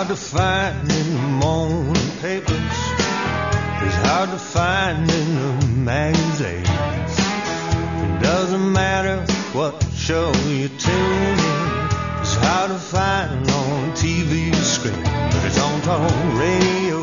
to find in the morning papers. It's hard to find in the magazines. It doesn't matter what show you tune in. It's hard to find on TV screen, but it's on talk radio.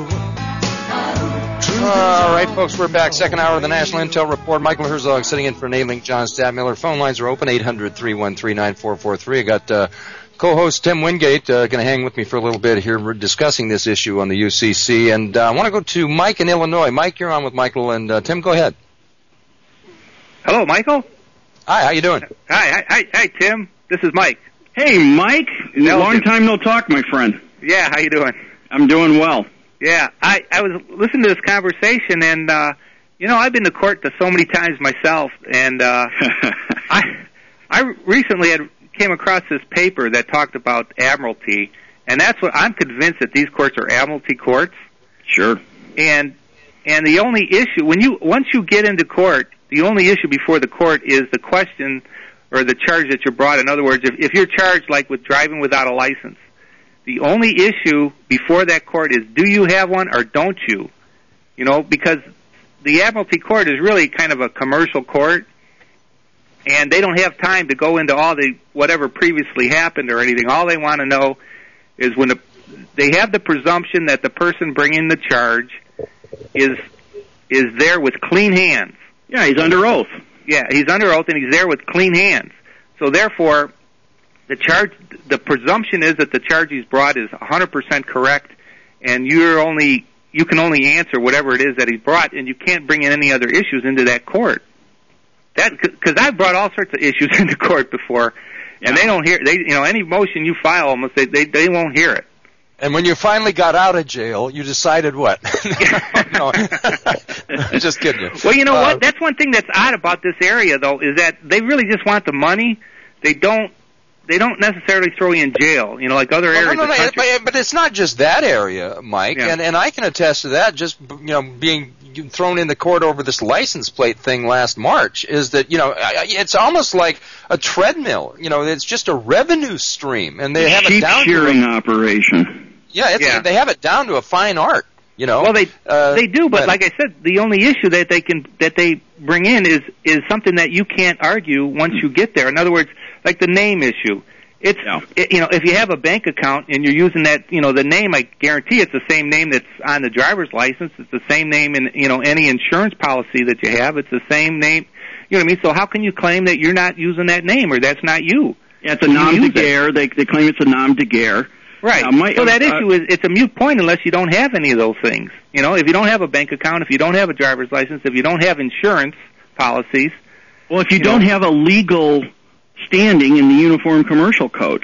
All right, folks, we're back. Second hour of the National Intel Report. Michael Herzog sitting in for Nate Link, John Stadtmiller. Phone lines are open, 800-313-9443. I got co-host Tim Wingate going to hang with me for a little bit here. We're discussing this issue on the UCC. And I want to go to Mike in Illinois. Mike, you're on with Michael. And Tim, go ahead. Hello, Michael. Hi, how you doing? Hi, Tim. This is Mike. Hey, Mike. Long time no talk, my friend. Yeah, how you doing? I'm doing well. Yeah, I was listening to this conversation, and I've been to court so many times myself, and I recently came across this paper that talked about admiralty, and that's what I'm convinced that these courts are admiralty courts. Sure. And the only issue once you get into court, the only issue before the court is the question or the charge that you're brought. In other words, if you're charged like with driving without a license, the only issue before that court is, do you have one or don't you? Because the admiralty court is really kind of a commercial court, and they don't have time to go into all the whatever previously happened or anything. All they want to know is when they have the presumption that the person bringing the charge is there with clean hands. Yeah, he's under oath. Yeah, he's under oath, and he's there with clean hands. So therefore, the presumption is that the charge he's brought is 100% correct, and you can only answer whatever it is that he's brought, and you can't bring in any other issues into that court. Because I've brought all sorts of issues into court before, and they don't hear. Any motion you file, almost they won't hear it. And when you finally got out of jail, you decided what? No, just kidding you. Well, you know what? That's one thing that's odd about this area, though, is that they really just want the money. They don't necessarily throw you in jail, like other areas of the country. But it's not just that area, Mike, yeah. and I can attest to that. Just being thrown in the court over this license plate thing last March is that it's almost like a treadmill. It's just a revenue stream, and they have it down to shearing operation. Yeah, they have it down to a fine art. Well, they do, but like I said, the only issue that they bring in is something that you can't argue once you get there. In other words, like the name issue. If you have a bank account and you're using that, the name, I guarantee it's the same name that's on the driver's license. It's the same name in, any insurance policy that you have. It's the same name. You know what I mean? So how can you claim that you're not using that name or that's not you? Yeah, it's a nom de guerre. They claim it's a nom de guerre. Right. So that issue it's a moot point unless you don't have any of those things. If you don't have a bank account, if you don't have a driver's license, if you don't have insurance policies. Well, if you don't have a legal standing in the Uniform Commercial Code.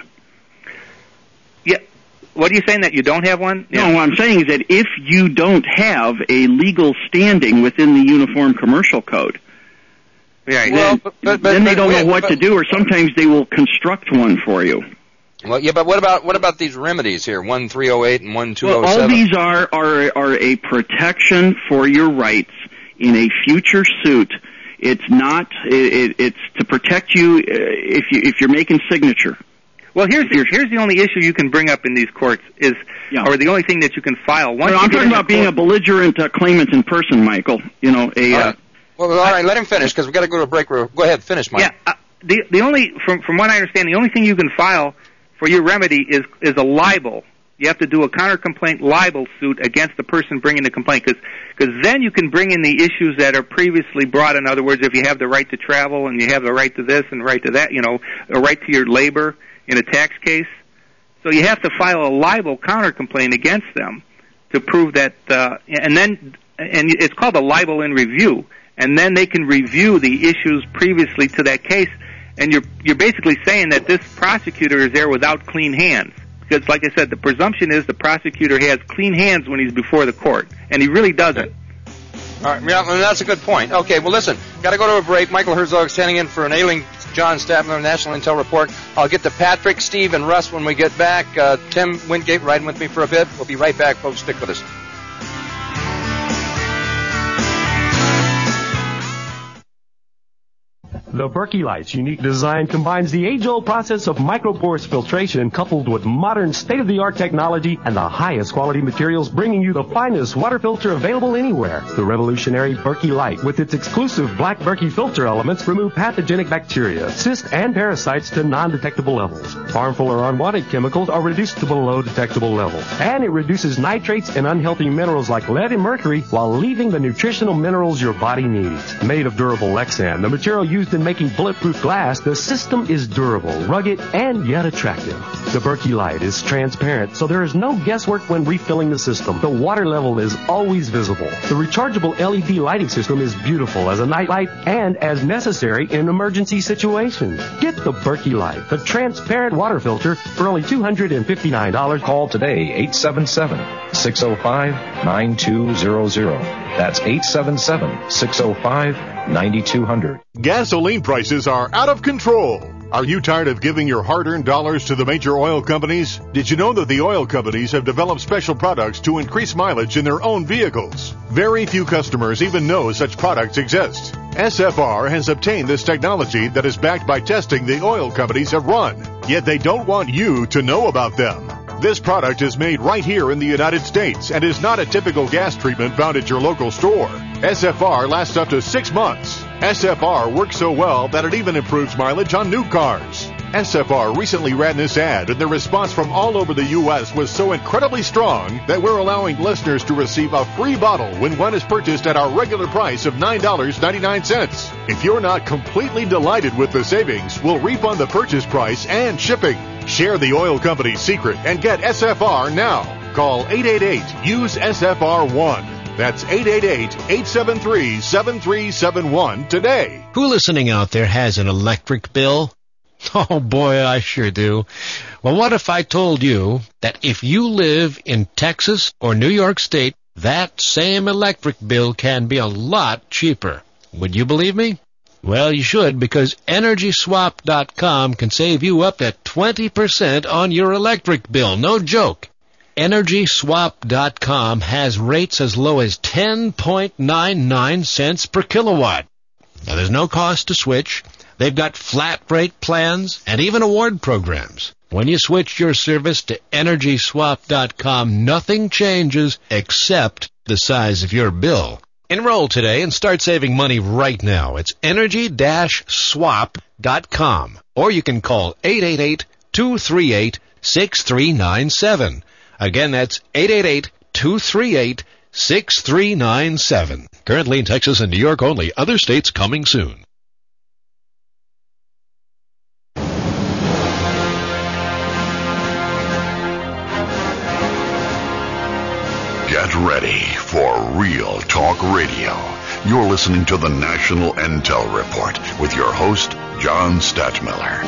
Yeah. What are you saying, that you don't have one? Yeah. No, what I'm saying is that if you don't have a legal standing within the Uniform Commercial Code, then they don't know what to do, or sometimes they will construct one for you. Well, yeah, but what about these remedies here, 1308 and 1207? Well, all these are a protection for your rights in a future suit. It's not. It's to protect you if you're making signature. Well, here's the only issue you can bring up in these courts or the only thing that you can file. I'm talking about being a belligerent claimant in person, Michael. Well, all right, let him finish because we've got to go to a break. Go ahead, finish, Mike. Yeah, the only from what I understand, the only thing you can file for your remedy is a libel. You have to do a counter-complaint libel suit against the person bringing the complaint, because then you can bring in the issues that are previously brought. In other words, if you have the right to travel and you have the right to this and right to that, a right to your labor in a tax case. So you have to file a libel counter-complaint against them to prove that, and it's called a libel in review, and then they can review the issues previously to that case, and you're basically saying that this prosecutor is there without clean hands. Because, like I said, the presumption is the prosecutor has clean hands when he's before the court, and he really doesn't. All right, yeah, that's a good point. Okay, well, listen, got to go to a break. Michael Herzog standing in for Nailing John Stadtmiller, National Intel Report. I'll get to Patrick, Steve, and Russ when we get back. Tim Wingate riding with me for a bit. We'll be right back, folks. Stick with us. The Berkey Light's unique design combines the age-old process of microporous filtration coupled with modern state-of-the-art technology and the highest quality materials, bringing you the finest water filter available anywhere. The revolutionary Berkey Light, with its exclusive black Berkey filter elements, remove pathogenic bacteria, cysts, and parasites to non-detectable levels. Harmful or unwanted chemicals are reduced to below detectable levels. And it reduces nitrates and unhealthy minerals like lead and mercury while leaving the nutritional minerals your body needs. Made of durable Lexan, the material used in making bulletproof glass, the system is durable, rugged, and yet attractive. The Berkey Light is transparent, so there is no guesswork when refilling the system. The water level is always visible. The rechargeable LED lighting system is beautiful as a night light and as necessary in emergency situations. Get the Berkey Light, the transparent water filter, for only $259. Call today, 877-605-9200. That's 877-605-9200. Gasoline prices are out of control. Are you tired of giving your hard-earned dollars to the major oil companies? Did you know that the oil companies have developed special products to increase mileage in their own vehicles? Very few customers even know such products exist. SFR has obtained this technology that is backed by testing the oil companies have run, yet they don't want you to know about them. This product is made right here in the United States and is not a typical gas treatment found at your local store. SFR lasts up to 6 months. SFR works so well that it even improves mileage on new cars. SFR recently ran this ad, and the response from all over the U.S. was so incredibly strong that we're allowing listeners to receive a free bottle when one is purchased at our regular price of $9.99. If you're not completely delighted with the savings, we'll refund the purchase price and shipping. Share the oil company's secret and get SFR now. Call 888-USE-SFR1. That's 888-873-7371 today. Who listening out there has an electric bill? Oh boy, I sure do. Well, what if I told you that if you live in Texas or New York State, that same electric bill can be a lot cheaper? Would you believe me? Well, you should, because EnergySwap.com can save you up to 20% on your electric bill. No joke. EnergySwap.com has rates as low as 10.99 cents per kilowatt. Now, there's no cost to switch. They've got flat rate plans and even award programs. When you switch your service to EnergySwap.com, nothing changes except the size of your bill. Enroll today and start saving money right now. It's energy-swap.com. Or you can call 888-238-6397. Again, that's 888-238-6397. Currently in Texas and New York only. Other states coming soon. Get ready for Real Talk Radio. You're listening to the National Intel Report with your host, John Stadtmiller.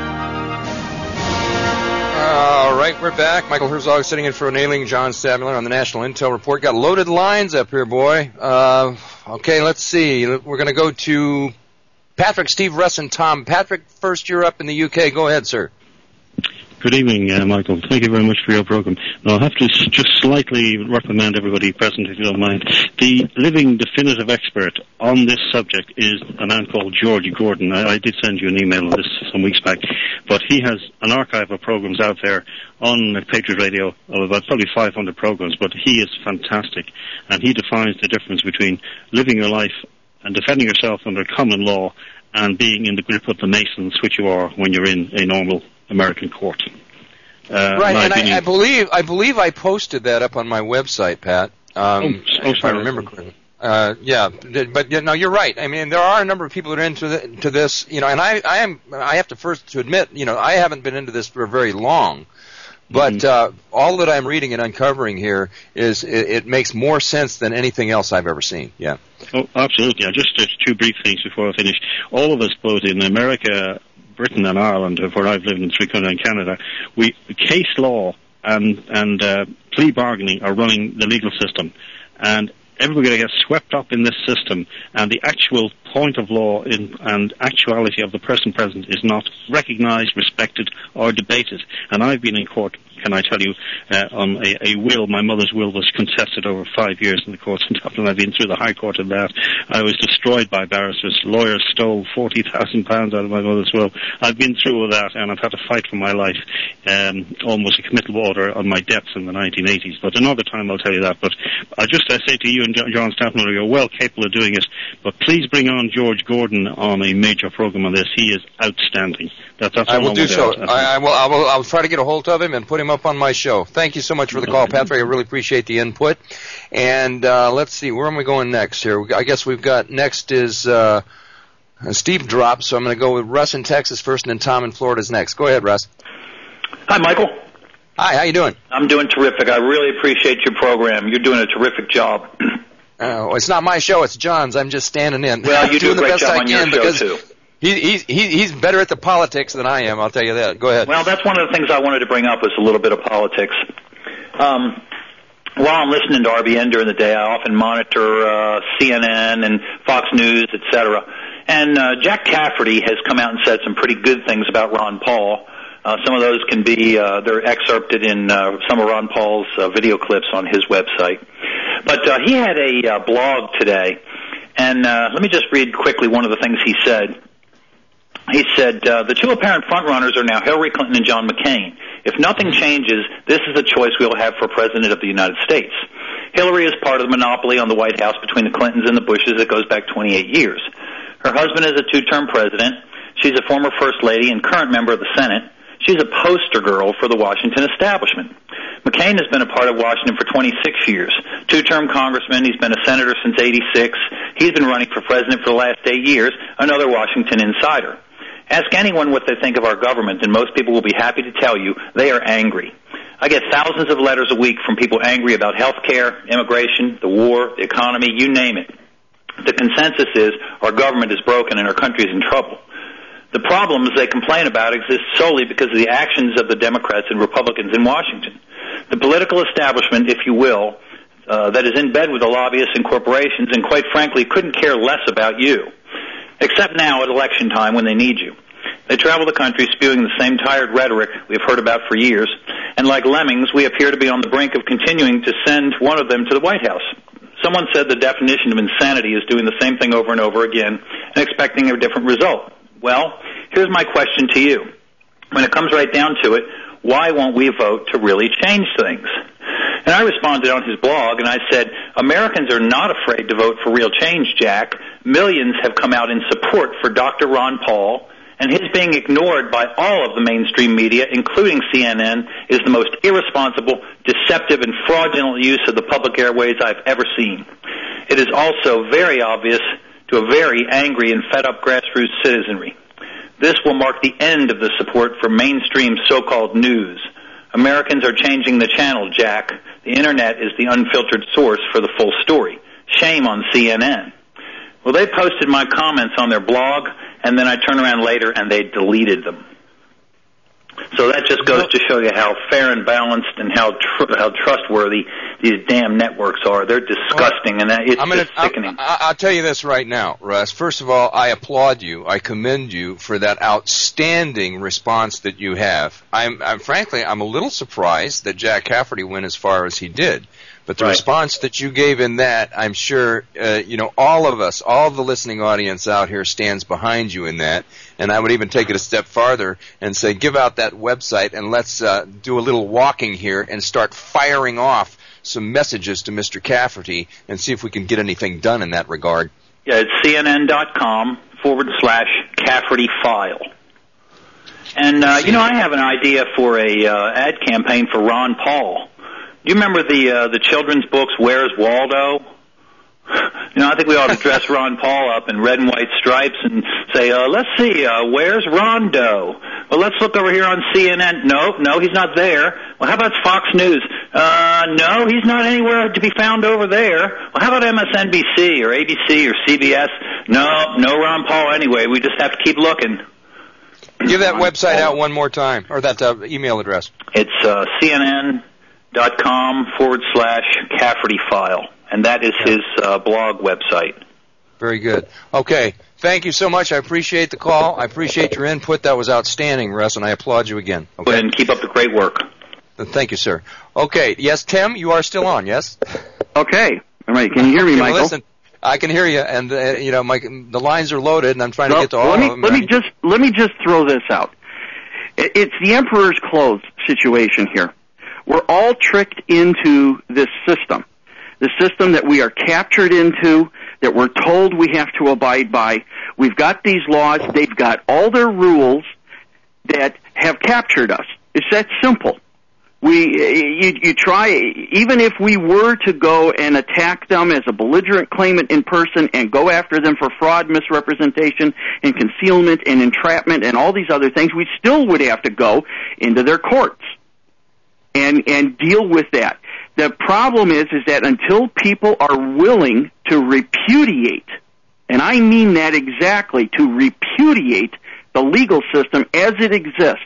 All right, we're back. Michael Herzog sitting in for Nailing John Stadtmiller on the National Intel Report. Got loaded lines up here, boy. Okay, let's see. We're going to go to Patrick, Steve, Russ, and Tom. Patrick, first you're up in the UK. Go ahead, sir. Good evening, Michael. Thank you very much for your program. I'll have to just slightly reprimand everybody present, if you don't mind. The living definitive expert on this subject is a man called George Gordon. I did send you an email on this some weeks back, but he has an archive of programs out there on Patriot Radio of about probably 500 programs, but he is fantastic, and he defines the difference between living your life and defending yourself under common law and being in the grip of the Masons, which you are when you're in a normal American court. Right, and I believe I posted that up on my website, Pat. If I remember correctly. Yeah, but no, you're right. I mean, there are a number of people that are into this, you know, and I have to first admit, you know, I haven't been into this for very long, but all that I'm reading and uncovering here is it makes more sense than anything else I've ever seen. Yeah. Oh, absolutely. Just two brief things before I finish. All of us, both in America, Britain and Ireland, where I've lived in 3 countries in Canada, case law and plea bargaining are running the legal system. And everybody gets swept up in this system, and the actual point of law and actuality of the person present is not recognized, respected, or debated. And I've been in court, can I tell you, on a will. My mother's will was contested over 5 years in the courts in Dublin. I've been through the High Court of that. I was destroyed by barristers. Lawyers stole £40,000 out of my mother's will. I've been through all that, and I've had to fight for my life. Almost a committal order on my debts in the 1980s. But another time I'll tell you that. But I say to you and John Staffmiller, you're well capable of doing it. But please bring on George Gordon on a major program on this. He is outstanding. That's I will do so. I will try to get a hold of him and put him up on my show. Thank you so much for the call, Patrick. I really appreciate the input. And let's see, where am we going next here? I guess we've got next is Steve dropped, so I'm going to go with Russ in Texas first, and then Tom in Florida is next. Go ahead, Russ. Hi, Michael. Hi, how you doing? I'm doing terrific. I really appreciate your program. You're doing a terrific job. It's not my show, it's John's. I'm just standing in. Well, you do a great job on your show, too. He's better at the politics than I am, I'll tell you that. Go ahead. Well, that's one of the things I wanted to bring up is a little bit of politics. While I'm listening to RBN during the day, I often monitor CNN and Fox News, etc. And Jack Cafferty has come out and said some pretty good things about Ron Paul. Some of those can be, they're excerpted in some of Ron Paul's video clips on his website. But he had a blog today, and let me just read quickly one of the things he said. He said, the two apparent frontrunners are now Hillary Clinton and John McCain. If nothing changes, this is the choice we will have for President of the United States. Hillary is part of the monopoly on the White House between the Clintons and the Bushes that goes back 28 years. Her husband is a two-term president. She's a former First Lady and current member of the Senate. She's a poster girl for the Washington establishment. McCain has been a part of Washington for 26 years. Two-term congressman. He's been a senator since '86. He's been running for president for the last 8 years, another Washington insider. Ask anyone what they think of our government, and most people will be happy to tell you they are angry. I get thousands of letters a week from people angry about health care, immigration, the war, the economy, you name it. The consensus is our government is broken and our country is in trouble. The problems they complain about exist solely because of the actions of the Democrats and Republicans in Washington. The political establishment, if you will, that is in bed with the lobbyists and corporations and, quite frankly, couldn't care less about you, except now at election time when they need you. They travel the country spewing the same tired rhetoric we've heard about for years, and like lemmings, we appear to be on the brink of continuing to send one of them to the White House. Someone said the definition of insanity is doing the same thing over and over again and expecting a different result. Well, here's my question to you. When it comes right down to it, why won't we vote to really change things? And I responded on his blog, and I said, Americans are not afraid to vote for real change, Jack. Millions have come out in support for Dr. Ron Paul, and his being ignored by all of the mainstream media, including CNN, is the most irresponsible, deceptive, and fraudulent use of the public airways I've ever seen. It is also very obvious to a very angry and fed-up grassroots citizenry. This will mark the end of the support for mainstream so-called news. Americans are changing the channel, Jack. The Internet is the unfiltered source for the full story. Shame on CNN. Well, they posted my comments on their blog, and then I turned around later and they deleted them. So that just goes to show you how fair and balanced and how trustworthy these damn networks are. They're disgusting, and it's just sickening. I'll tell you this right now, Russ. First of all, I applaud you. I commend you for that outstanding response that you have. Frankly, I'm a little surprised that Jack Cafferty went as far as he did. But the response that you gave in that, I'm sure, all of us, all the listening audience out here stands behind you in that. And I would even take it a step farther and say, give out that website and let's do a little walking here and start firing off some messages to Mr. Cafferty and see if we can get anything done in that regard. Yeah, it's CNN.com/Cafferty file. And, I have an idea for a ad campaign for Ron Paul. Do you remember the children's books, Where's Waldo? I think we ought to dress Ron Paul up in red and white stripes and say, let's see, where's Rondo? Well, let's look over here on CNN. No, he's not there. Well, how about Fox News? No, he's not anywhere to be found over there. Well, how about MSNBC or ABC or CBS? No Ron Paul anyway. We just have to keep looking. Give that website out one more time, or that email address. It's CNN.com/Cafferty file. and that is his blog website. Very good. Okay. Thank you so much. I appreciate the call. I appreciate your input. That was outstanding, Russ, and I applaud you again. Okay. Go ahead and keep up the great work. Thank you, sir. Okay. Yes, Tim, you are still on, yes? Okay. All right. Can you hear me, Michael? Listen, I can hear you, and the lines are loaded, and I'm trying to get to all of them. Let me just throw this out. It's the emperor's clothes situation here. We're all tricked into this system, the system that we are captured into, that we're told we have to abide by. We've got these laws. They've got all their rules that have captured us. It's that simple. You try, even if we were to go and attack them as a belligerent claimant in person and go after them for fraud, misrepresentation, and concealment and entrapment and all these other things, we still would have to go into their courts and deal with that. The problem is that until people are willing to repudiate, and I mean that exactly, to repudiate the legal system as it exists,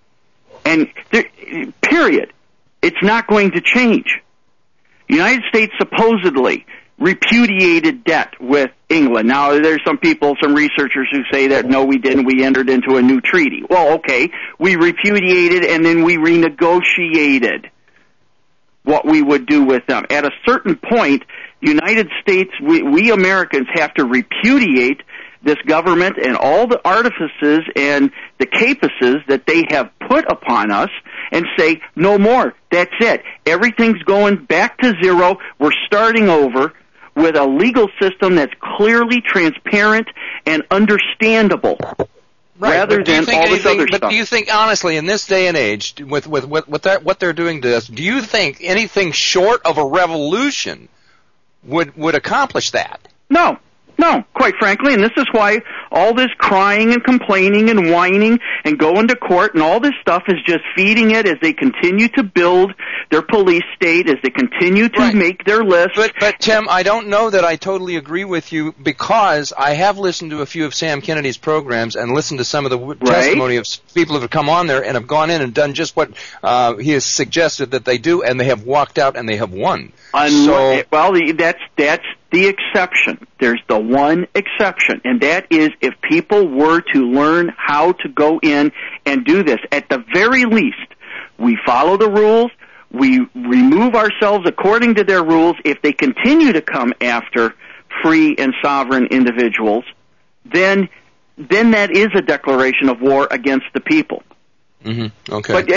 and period, it's not going to change. The United States supposedly repudiated debt with England. Now, there's some people, some researchers who say that, no, we didn't. We entered into a new treaty. Well, okay, we repudiated and then we renegotiated what we would do with them. At a certain point, United States, we Americans have to repudiate this government and all the artifices and the capuses that they have put upon us and say, no more. That's it. Everything's going back to zero. We're starting over with a legal system that's clearly transparent and understandable. Right, rather than all this other stuff. But do you think, honestly, in this day and age, with what they're doing to us, do you think anything short of a revolution would accomplish that? No, quite frankly, and this is why all this crying and complaining and whining and going to court and all this stuff is just feeding it as they continue to build their police state, as they continue to make their list. But Tim, I don't know that I totally agree with you, because I have listened to a few of Sam Kennedy's programs and listened to some of the testimony of people who have come on there and have gone in and done just what he has suggested that they do, and they have walked out and they have won. Well, that's the exception. There's the one exception, and that is if people were to learn how to go in and do this. At the very least, we follow the rules, we remove ourselves according to their rules. If they continue to come after free and sovereign individuals, then that is a declaration of war against the people. Mm-hmm. Okay. But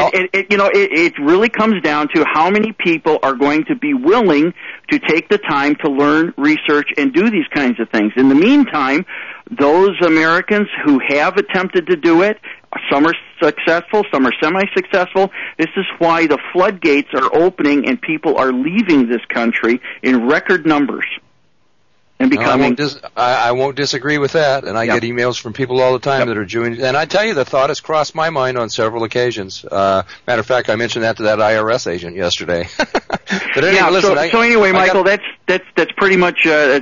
it really comes down to how many people are going to be willing to take the time to learn, research, and do these kinds of things. In the meantime, those Americans who have attempted to do it, some are successful, some are semi-successful. This is why the floodgates are opening and people are leaving this country in record numbers. And becoming, I won't disagree with that, and I get emails from people all the time that are Jewish. And I tell you, the thought has crossed my mind on several occasions. Matter of fact, I mentioned that to that IRS agent yesterday. But anyway, listen, anyway, Michael, that's pretty much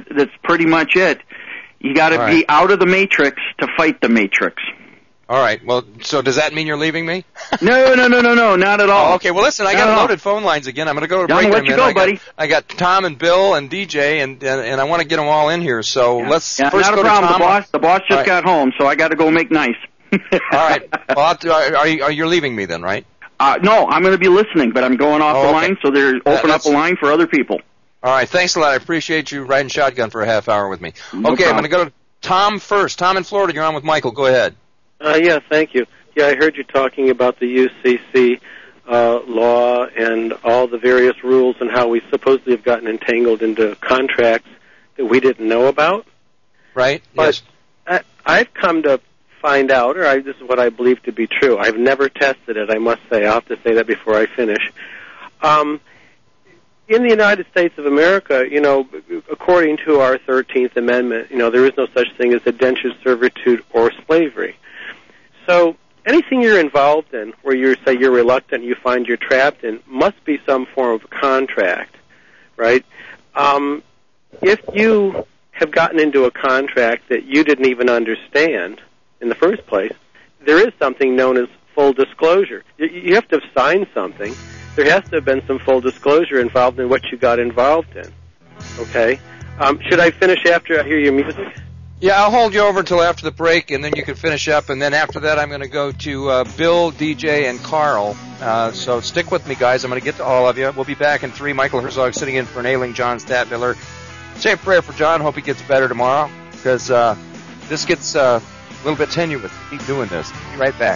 it. You got to be out of the matrix to fight the matrix. All right. Well, so does that mean you're leaving me? No, not at all. Oh, okay. Well, listen, I got loaded phone lines again. I'm going to go to break. Let you go, buddy. I got Tom and Bill and DJ, and I want to get them all in here. So let's first not go a problem. to Tom. The boss just got home, so I got to go make nice. All right. Well, are you leaving me then, right? No, I'm going to be listening, but I'm going off the line, so they're open up a line for other people. All right. Thanks a lot. I appreciate you riding shotgun for a half hour with me. No okay, problem. I'm going to go to Tom first. Tom in Florida, you're on with Michael. Go ahead. Yeah, thank you. Yeah, I heard you talking about the UCC law and all the various rules and how we supposedly have gotten entangled into contracts that we didn't know about. Right, but yes. I've come to find out, this is what I believe to be true. I've never tested it, I must say. I'll have to say that before I finish. In the United States of America, according to our 13th Amendment, there is no such thing as indentured servitude or slavery. So anything you're involved in where you're reluctant, you find you're trapped in, must be some form of contract, right? If you have gotten into a contract that you didn't even understand in the first place, there is something known as full disclosure. You have to have signed something. There has to have been some full disclosure involved in what you got involved in. Okay. Should I finish after I hear your music? Yeah, I'll hold you over until after the break, and then you can finish up. And then after that, I'm going to go to Bill, DJ, and Carl. So stick with me, guys. I'm going to get to all of you. We'll be back in 3. Michael Herzog sitting in for an ailing John Stadtmiller. Say a prayer for John. Hope he gets better tomorrow, because this gets a little bit tenuous. Keep doing this. Be right back.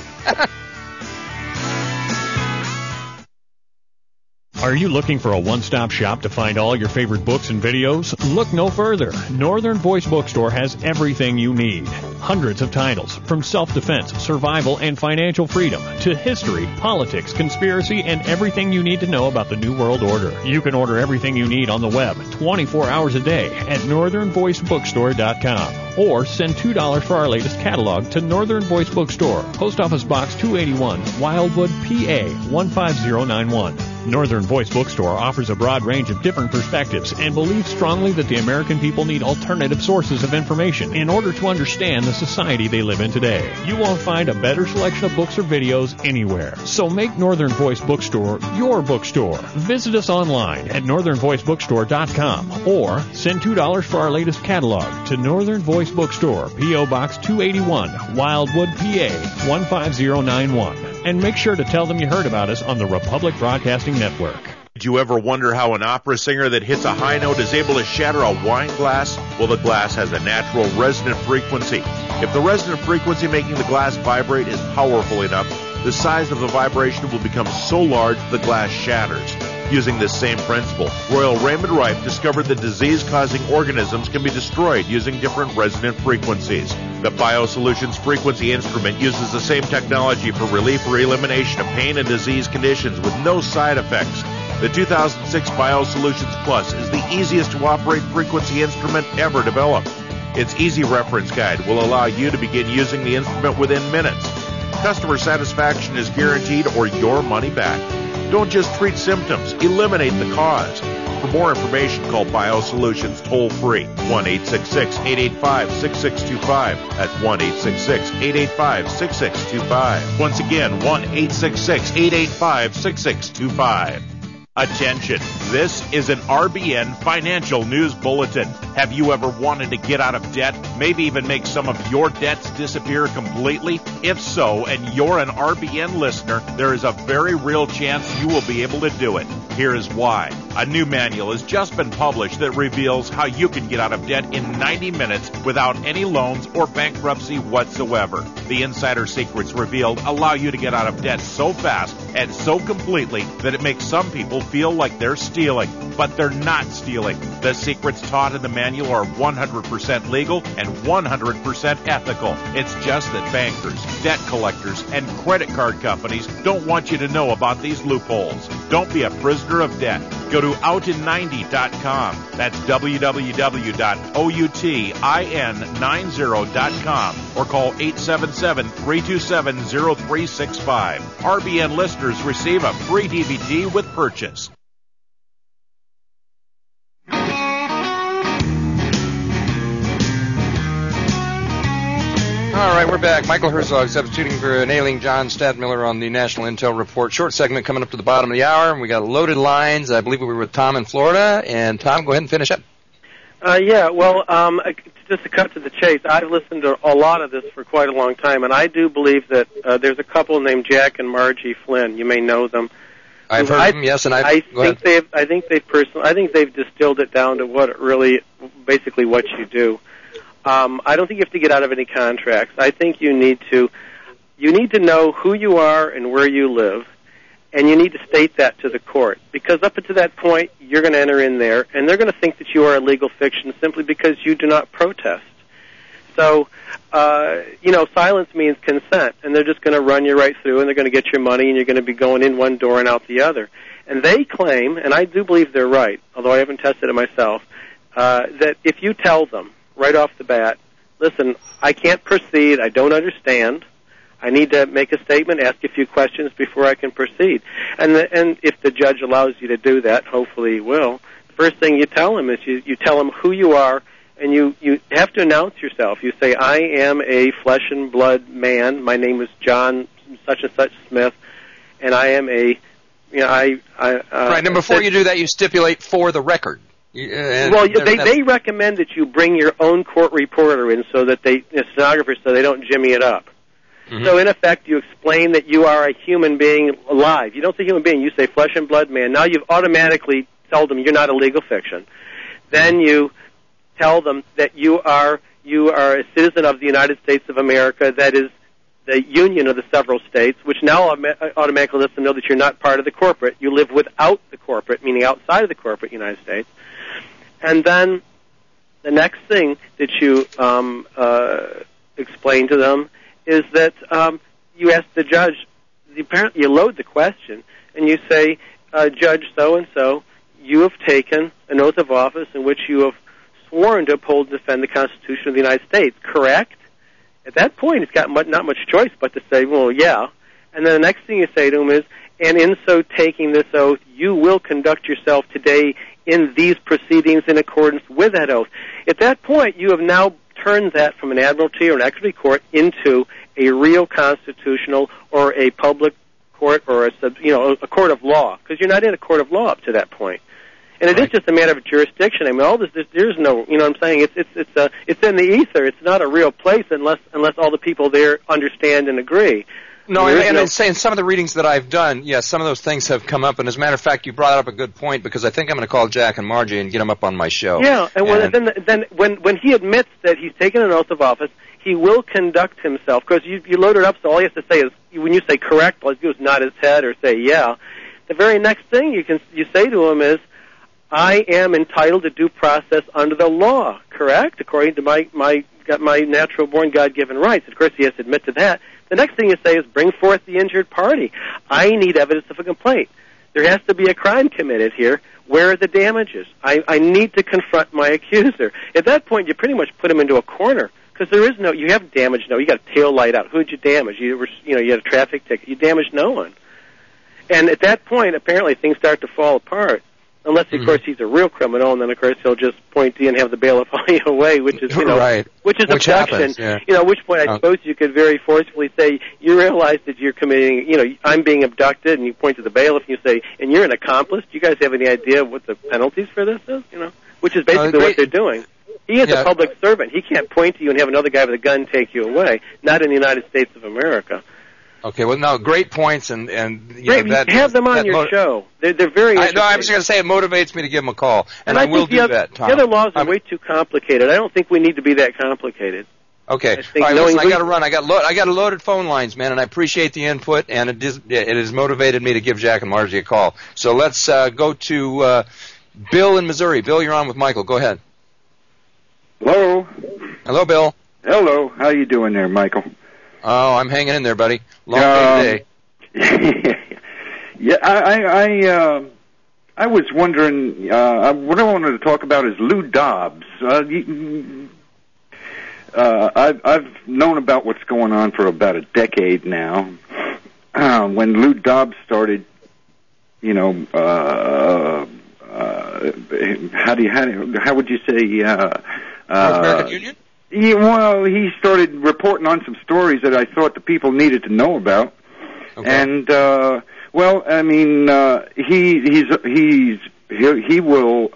Are you looking for a one-stop shop to find all your favorite books and videos? Look no further. Northern Voice Bookstore has everything you need. Hundreds of titles, from self-defense, survival, and financial freedom, to history, politics, conspiracy, and everything you need to know about the New World Order. You can order everything you need on the web 24 hours a day at northernvoicebookstore.com. Or send $2 for our latest catalog to Northern Voice Bookstore, Post Office Box 281, Wildwood, PA 15091. Northern Voice Bookstore offers a broad range of different perspectives and believes strongly that the American people need alternative sources of information in order to understand the society they live in today. You won't find a better selection of books or videos anywhere. So make Northern Voice Bookstore your bookstore. Visit us online at northernvoicebookstore.com or send $2 for our latest catalog to Northern Voice Bookstore, P.O. Box 281, Wildwood, PA 15091. And make sure to tell them you heard about us on the Republic Broadcasting Network. Did you ever wonder how an opera singer that hits a high note is able to shatter a wine glass? Well, the glass has a natural resonant frequency. If the resonant frequency making the glass vibrate is powerful enough, the size of the vibration will become so large the glass shatters. Using this same principle, Royal Raymond Rife discovered that disease-causing organisms can be destroyed using different resonant frequencies. The BioSolutions Frequency Instrument uses the same technology for relief or elimination of pain and disease conditions with no side effects. The 2006 BioSolutions Plus is the easiest to operate frequency instrument ever developed. Its easy reference guide will allow you to begin using the instrument within minutes. Customer satisfaction is guaranteed or your money back. Don't just treat symptoms, eliminate the cause. For more information, call BioSolutions toll-free, 1-866-885-6625. That's 1-866-885-6625. Once again, 1-866-885-6625. Attention, this is an RBN Financial News Bulletin. Have you ever wanted to get out of debt, maybe even make some of your debts disappear completely? If so, and you're an RBN listener, there is a very real chance you will be able to do it. Here is why. A new manual has just been published that reveals how you can get out of debt in 90 minutes without any loans or bankruptcy whatsoever. The insider secrets revealed allow you to get out of debt so fast and so completely that it makes some people feel like they're stealing, but they're not stealing. The secrets taught in the manual are 100% legal and 100% ethical. It's just that bankers, debt collectors, and credit card companies don't want you to know about these loopholes. Don't be a prisoner of debt. Go to outin90.com. That's www.outin90.com or call 877-327-0365. RBN listeners receive a free DVD with purchase. All right, we're back. Michael Herzog substituting for an ailing John Stadtmiller on the National Intel Report. Short segment coming up to the bottom of the hour. We got loaded lines. I believe we were with Tom in Florida. And Tom, go ahead and finish up. Just to cut to the chase, I've listened to a lot of this for quite a long time, and I do believe that there's a couple named Jack and Margie Flynn. You may know them. I've heard them, yes, and I think they've distilled it down to what it really, basically what you do. I don't think you have to get out of any contracts. I think you need to know who you are and where you live, and you need to state that to the court, because up to that point, you're going to enter in there, and they're going to think that you are a legal fiction simply because you do not protest. So, silence means consent, and they're just going to run you right through, and they're going to get your money, and you're going to be going in one door and out the other. And they claim, and I do believe they're right, although I haven't tested it myself, that if you tell them right off the bat, listen, I can't proceed, I don't understand, I need to make a statement, ask a few questions before I can proceed. And if the judge allows you to do that, hopefully he will, the first thing you tell him is you tell him who you are, and you have to announce yourself. You say, I am a flesh and blood man, my name is John such and such Smith, and I am a, right, and before you do that, you stipulate for the record. They recommend that you bring your own court reporter in so that stenographers, so they don't jimmy it up. Mm-hmm. So in effect, you explain that you are a human being alive. You don't say human being, you say flesh and blood man. Now you've automatically told them you're not a legal fiction. Then you tell them that you are a citizen of the United States of America, that is the union of the several states, which now automatically lets them know that you're not part of the corporate. You live without the corporate, meaning outside of the corporate United States. And then the next thing that you explain to them is that you ask the judge, apparently you load the question, and you say, Judge so-and-so, you have taken an oath of office in which you have sworn to uphold and defend the Constitution of the United States, correct? At that point, it's got not much choice but to say, well, yeah. And then the next thing you say to him is, and in so taking this oath, you will conduct yourself today in these proceedings in accordance with that oath. At that point, you have now turned that from an admiralty or an equity court into a real constitutional or a public court or a court of law, because you're not in a court of law up to that point. And it is just a matter of jurisdiction. I mean, all this, there's no, you know what I'm saying? It's in the ether. It's not a real place unless all the people there understand and agree. No, and I'm saying some of the readings that I've done, yes, some of those things have come up. And as a matter of fact, you brought up a good point, because I think I'm going to call Jack and Margie and get them up on my show. Yeah, and then when he admits that he's taken an oath of office, he will conduct himself, because you load it up, so all you have to say is, when you say correct, all you do is nod his head or say yeah. The very next thing you say to him is, I am entitled to due process under the law, correct? According to my natural-born God-given rights. Of course, he has to admit to that. The next thing you say is, bring forth the injured party. I need evidence of a complaint. There has to be a crime committed here. Where are the damages? I need to confront my accuser. At that point, you pretty much put him into a corner, because you have damage. No, you got a tail light out. Who did you damage? You had a traffic ticket. You damaged no one. And at that point, apparently, things start to fall apart. Unless, of course, he's a real criminal, and then, of course, he'll just point to you and have the bailiff haul you away, which is, which is abduction. Yeah. At which point, I suppose you could very forcefully say, you realize that you're committing, I'm being abducted, and you point to the bailiff and you say, and you're an accomplice. Do you guys have any idea what the penalties for this is? Which is basically what they're doing. He is a public servant. He can't point to you and have another guy with a gun take you away. Not in the United States of America. Okay, well, no, great points, and have them on your show. They're very interesting. I was going to say it motivates me to give them a call, and I will do that, Tom. The other laws are way too complicated. I don't think we need to be that complicated. Okay, all right, listen, I got to run. I got loaded phone lines, man, and I appreciate the input, and it has motivated me to give Jack and Margie a call. So let's go to Bill in Missouri. Bill, you're on with Michael. Go ahead. Hello. Hello, Bill. Hello. How you doing there, Michael? Oh, I'm hanging in there, buddy. Long day today. Yeah, I was wondering, what I wanted to talk about is Lou Dobbs. I've known about what's going on for about a decade now. When Lou Dobbs started, how would you say, North American Union? Yeah, well, he started reporting on some stories that I thought the people needed to know about, and he will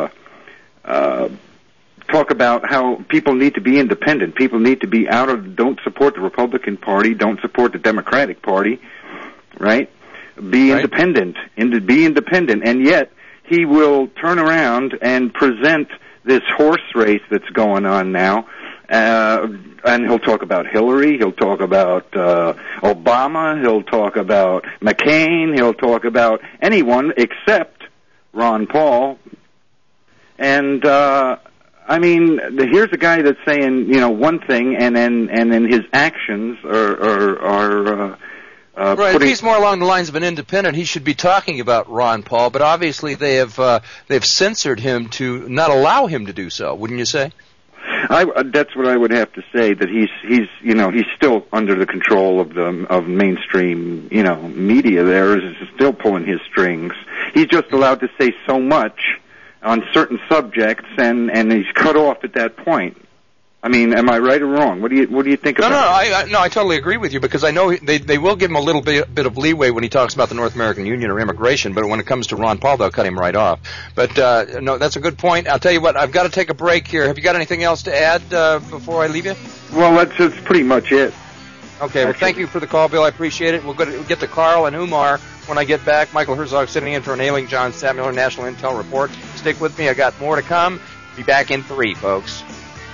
talk about how people need to be independent. People need to be don't support the Republican Party, don't support the Democratic Party, right? Be independent, and yet he will turn around and present this horse race that's going on now. And he'll talk about Hillary, he'll talk about Obama, he'll talk about McCain, he'll talk about anyone except Ron Paul. And here's a guy that's saying, one thing, and then his actions are right. If he's more along the lines of an independent, he should be talking about Ron Paul. But obviously, they've censored him to not allow him to do so. Wouldn't you say? That's what I would have to say. That he's still under the control of mainstream media. There is still pulling his strings. He's just allowed to say so much on certain subjects, and he's cut off at that point. I mean, am I right or wrong? What do you think about it? No, I totally agree with you, because I know they will give him a little bit of leeway when he talks about the North American Union or immigration, but when it comes to Ron Paul, they'll cut him right off. But no, that's a good point. I'll tell you what, I've got to take a break here. Have you got anything else to add before I leave you? Well, that's pretty much it. Okay, well, thank you for the call, Bill. I appreciate it. We'll get to Carl and Umar when I get back. Michael Herzog sitting in for an ailing John Stadtmiller National Intel Report. Stick with me. I got more to come. Be back in 3, folks.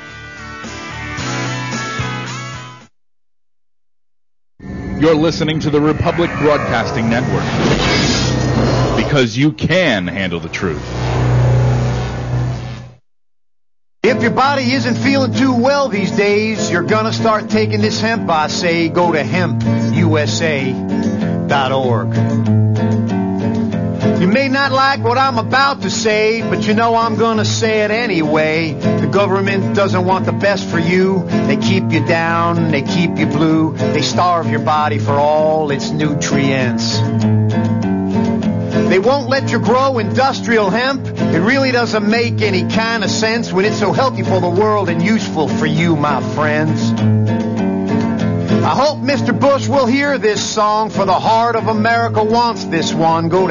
You're listening to the Republic Broadcasting Network, because you can handle the truth. If your body isn't feeling too well these days, you're gonna start taking this hemp, I say. Go to hempusa.org. You may not like what I'm about to say, but you know I'm gonna say it anyway. The government doesn't want the best for you. They keep you down, they keep you blue. They starve your body for all its nutrients. They won't let you grow industrial hemp. It really doesn't make any kind of sense when it's so healthy for the world and useful for you, my friends. I hope Mr. Bush will hear this song, for the heart of America wants this one. Go to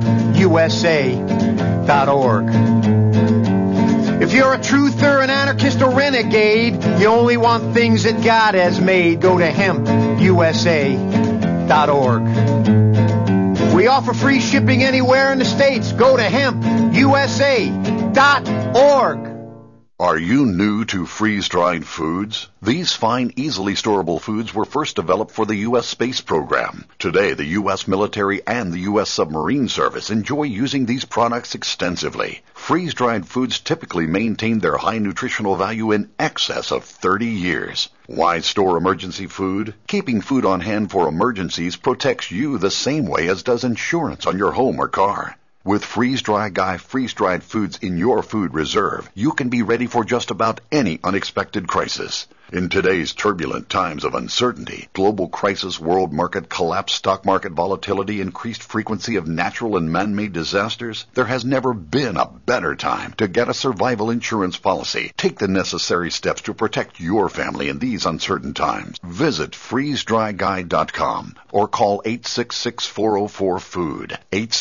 hempusa.org. If you're a truther, an anarchist, or renegade, you only want things that God has made. Go to hempusa.org. We offer free shipping anywhere in the States. Go to hempusa.org. Are you new to freeze-dried foods? These fine, easily storable foods were first developed for the U.S. space program. Today, the U.S. military and the U.S. submarine service enjoy using these products extensively. Freeze-dried foods typically maintain their high nutritional value in excess of 30 years. Why store emergency food? Keeping food on hand for emergencies protects you the same way as does insurance on your home or car. With Freeze-Dry Guy freeze-dried foods in your food reserve, you can be ready for just about any unexpected crisis. In today's turbulent times of uncertainty, global crisis, world market collapse, stock market volatility, increased frequency of natural and man-made disasters, there has never been a better time to get a survival insurance policy. Take the necessary steps to protect your family in these uncertain times. Visit freezedryguy.com or call 866-404-FOOD,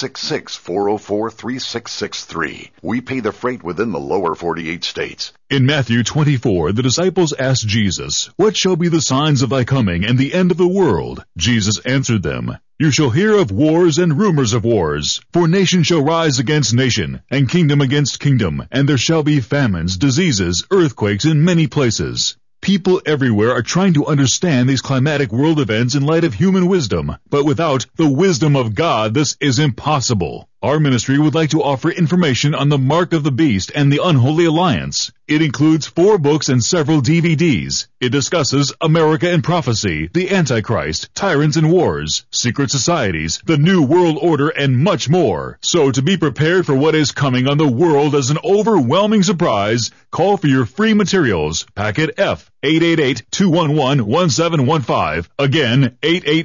866-404-3663. We pay the freight within the lower 48 states. In Matthew 24, the disciples asked Jesus, "What shall be the signs of thy coming and the end of the world?" Jesus answered them, "You shall hear of wars and rumors of wars. For nation shall rise against nation, and kingdom against kingdom, and there shall be famines, diseases, earthquakes in many places." People everywhere are trying to understand these climatic world events in light of human wisdom, but without the wisdom of God, this is impossible. Our ministry would like to offer information on the Mark of the Beast and the Unholy Alliance. It includes 4 books and several DVDs. It discusses America and Prophecy, the Antichrist, Tyrants and Wars, Secret Societies, the New World Order, and much more. So to be prepared for what is coming on the world as an overwhelming surprise, call for your free materials. Packet F, 888-211-1715. Again,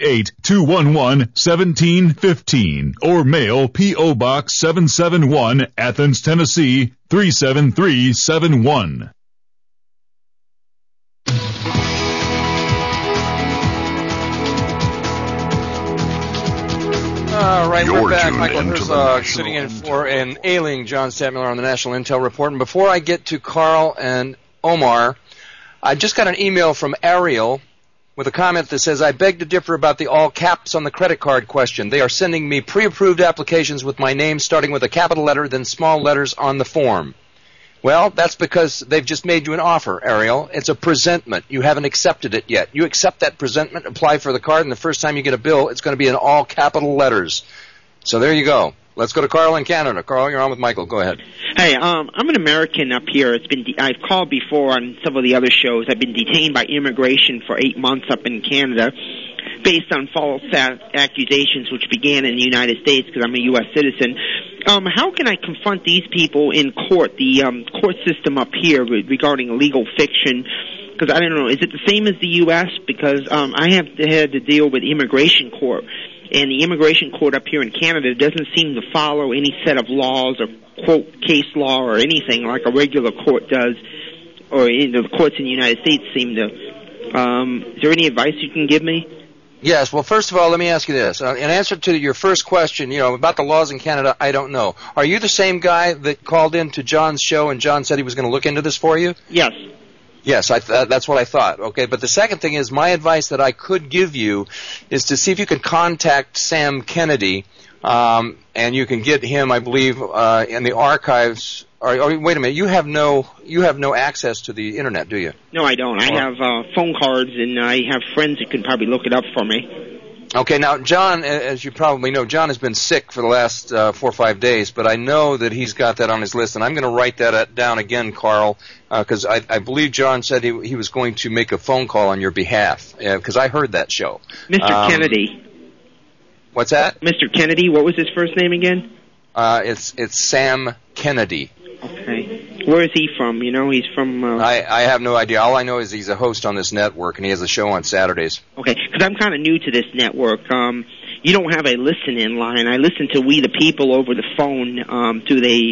888-211-1715. Or mail P.O. Box 771, Athens, Tennessee, 37371. All right, we're back. Michael Herzog sitting in for an ailing John Stadtmiller on the National Intel Report. And before I get to Carl and Omar, I just got an email from Ariel with a comment that says, "I beg to differ about the all caps on the credit card question. They are sending me pre-approved applications with my name starting with a capital letter, then small letters on the form." Well, that's because they've just made you an offer, Ariel. It's a presentment. You haven't accepted it yet. You accept that presentment, apply for the card, and the first time you get a bill, it's going to be in all capital letters. So there you go. Let's go to Carl in Canada. Carl, you're on with Michael. Go ahead. Hey, I'm an American up here. I've called before on several of the other shows. I've been detained by immigration for 8 months up in Canada based on false accusations which began in the United States because I'm a U.S. citizen. How can I confront these people in court, the court system up here regarding legal fiction? Because I don't know, is it the same as the U.S.? Because I have had to deal with immigration court. And the immigration court up here in Canada doesn't seem to follow any set of laws or, quote, case law or anything like a regular court does. or the courts in the United States seem to. Is there any advice you can give me? Yes. Well, first of all, let me ask you this. In answer to your first question, about the laws in Canada, I don't know. Are you the same guy that called in to John's show and John said he was going to look into this for you? Yes. Yes, that's what I thought. Okay, but the second thing is, my advice that I could give you is to see if you can contact Sam Kennedy, and you can get him, I believe, in the archives. Or wait a minute, you have no access to the internet, do you? No, I don't. I have phone cards, and I have friends that can probably look it up for me. Okay, now John, as you probably know, John has been sick for the last 4 or 5 days, but I know that he's got that on his list, and I'm going to write that down again, Carl, because I believe John said he was going to make a phone call on your behalf, because I heard that show. Mr. Kennedy. What's that? Mr. Kennedy. What was his first name again? It's Sam Kennedy. Okay. Where is he from? He's from... I have no idea. All I know is he's a host on this network, and he has a show on Saturdays. Okay, because I'm kind of new to this network. You don't have a listen-in line. I listen to We the People over the phone through the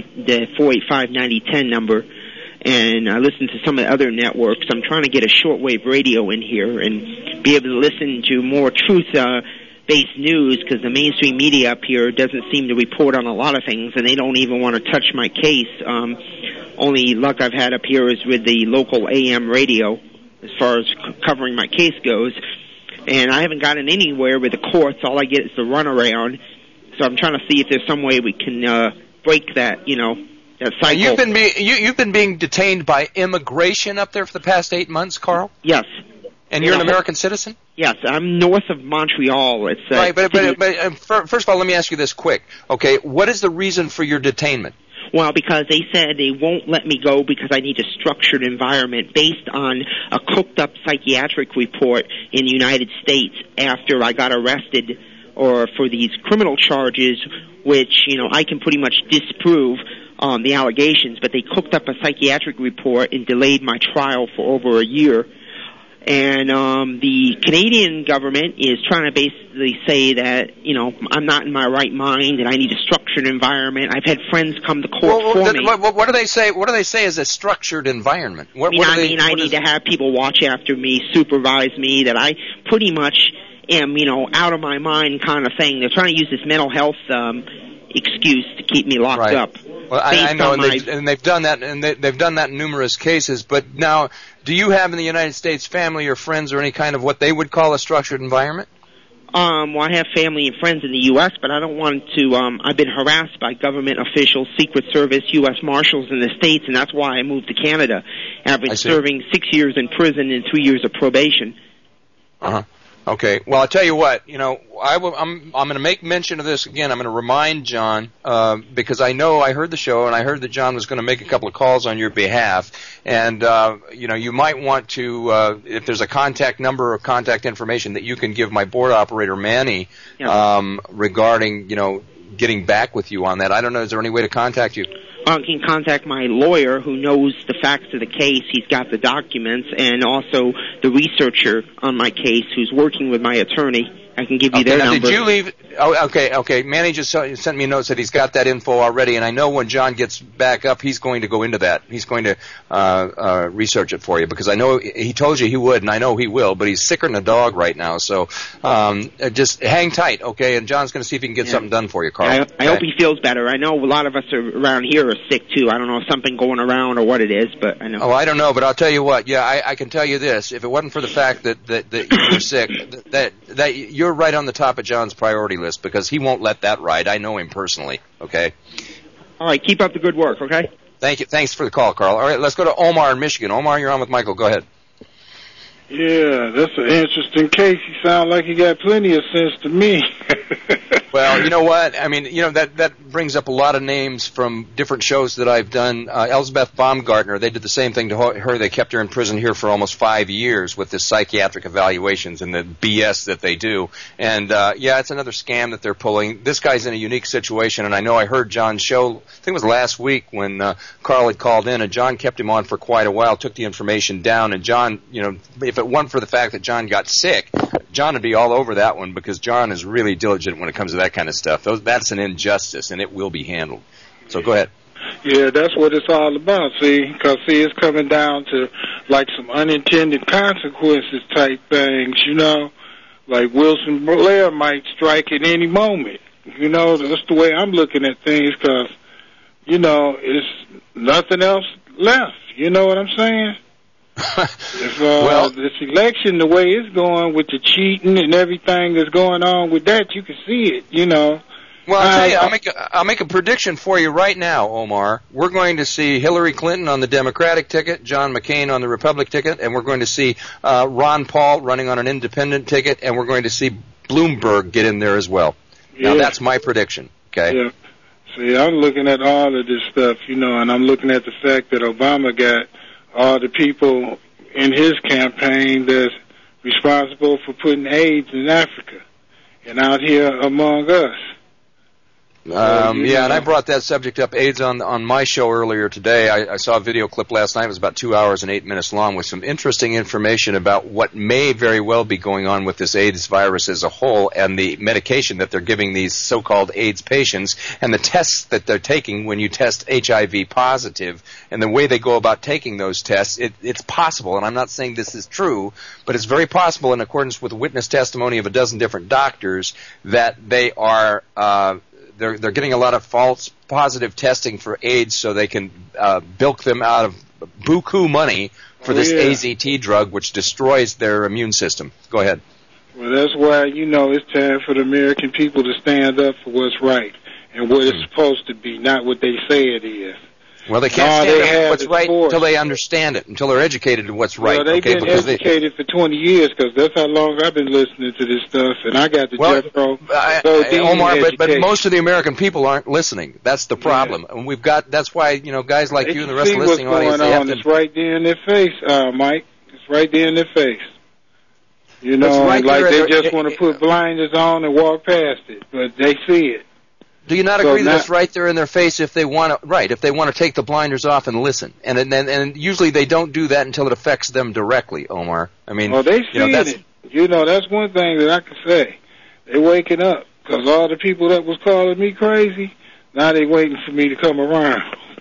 485-9010 number, and I listen to some of the other networks. I'm trying to get a shortwave radio in here and be able to listen to more truth-based news, because the mainstream media up here doesn't seem to report on a lot of things, and they don't even want to touch my case. Only luck I've had up here is with the local AM radio as far as covering my case goes, and I haven't gotten anywhere with the courts. All I get is the runaround, so I'm trying to see if there's some way we can break that, that cycle. You've been being detained by immigration up there for the past 8 months, Carl? Yes. And you're an American citizen? Yes, I'm north of Montreal. It's right, but first of all, let me ask you this quick. Okay, what is the reason for your detainment? Well, because they said they won't let me go because I need a structured environment based on a cooked-up psychiatric report in the United States after I got arrested or for these criminal charges, which, I can pretty much disprove the allegations, but they cooked up a psychiatric report and delayed my trial for over a year. And the Canadian government is trying to basically say that, I'm not in my right mind and I need a structured environment. I've had friends come to court for me. What do they say? What do they say is a structured environment? I need to have people watch after me, supervise me, that I pretty much am, out of my mind kind of thing. They're trying to use this mental health excuse to keep me locked up. Well, I know, and they've done that, and they've done that in numerous cases. But now, do you have in the United States family or friends or any kind of what they would call a structured environment? Well, I have family and friends in the U.S., but I don't want to. I've been harassed by government officials, Secret Service, U.S. Marshals in the States, and that's why I moved to Canada. I've been serving 6 years in prison and 3 years of probation. Uh-huh. Okay. Well, I'll tell you what. I'm going to make mention of this again. I'm going to remind John because I heard the show and I heard that John was going to make a couple of calls on your behalf. And you might want to, if there's a contact number or contact information that you can give my board operator Manny regarding getting back with you on that. I don't know. Is there any way to contact you? You can contact my lawyer who knows the facts of the case. He's got the documents, and also the researcher on my case who's working with my attorney. I can give you their number. Did you leave? Oh, okay. Manny just sent me a note that he's got that info already, and I know when John gets back up, he's going to go into that. He's going to research it for you because I know he told you he would, and I know he will. But he's sicker than a dog right now, so just hang tight, okay? And John's going to see if he can get something done for you, Carl. I hope he feels better. I know a lot of us around here are sick too. I don't know if something going around or what it is, but I know. Oh, I don't know, but I'll tell you what. Yeah, I can tell you this: if it wasn't for the fact that you were sick, that you're right on the top of John's priority list because he won't let that ride. I know him personally. Okay. All right. Keep up the good work. Okay. Thank you. Thanks for the call, Carl. All right. Let's go to Omar in Michigan. Omar, you're on with Michael. Go ahead. Yeah, that's an interesting case. You sound like you got plenty of sense to me. Well, you know what? I mean, that brings up a lot of names from different shows that I've done. Elizabeth Baumgartner, they did the same thing to her. They kept her in prison here for almost 5 years with this psychiatric evaluations and the BS that they do. And, it's another scam that they're pulling. This guy's in a unique situation, and I know I heard John's show, I think it was last week when Carl had called in, and John kept him on for quite a while, took the information down, and John, if it weren't for the fact that John got sick, John would be all over that one because John is really diligent when it comes to that kind of stuff. That's an injustice, and it will be handled. So go ahead. Yeah, that's what it's all about, because it's coming down to like some unintended consequences type things, like Wilson Blair might strike at any moment. That's the way I'm looking at things, because, it's nothing else left. You know what I'm saying? If this election, the way it's going with the cheating and everything that's going on with that, you can see it, Well, I'll tell you, I'll make a prediction for you right now, Omar. We're going to see Hillary Clinton on the Democratic ticket, John McCain on the Republican ticket, and we're going to see Ron Paul running on an independent ticket, and we're going to see Bloomberg get in there as well. Yeah. Now, that's my prediction, okay? Yeah. See, I'm looking at all of this stuff, and I'm looking at the fact that Obama got all the people in his campaign that's responsible for putting AIDS in Africa and out here among us. And I brought that subject up, AIDS, on my show earlier today. I saw a video clip last night. It was about 2 hours and 8 minutes long with some interesting information about what may very well be going on with this AIDS virus as a whole and the medication that they're giving these so-called AIDS patients and the tests that they're taking when you test HIV positive and the way they go about taking those tests. It's possible, and I'm not saying this is true, but it's very possible in accordance with witness testimony of a dozen different doctors that they are they're getting a lot of false positive testing for AIDS so they can bilk them out of buku money for this AZT drug, which destroys their immune system. Go ahead. Well, that's why, it's time for the American people to stand up for what's right and what it's supposed to be, not what they say it is. Well, they can't stand up for what's right until they understand it, until they're educated in what's right. Well, they've been educated for 20 years, because that's how long I've been listening to this stuff, and I got the Jethro. Omar, but most of the American people aren't listening. That's the problem. And that's why, guys like you and the rest of the listening audience, they have to... It's right there in their face, Mike. It's right there in their face. Right, like they just want to put blinders on and walk past it, but they see it. Do you not agree that it's right there in their face if they want to take the blinders off and listen? And usually they don't do that until it affects them directly, Omar. I mean, they see it. That's one thing that I can say. They're waking up, because all the people that was calling me crazy, now they waiting for me to come around.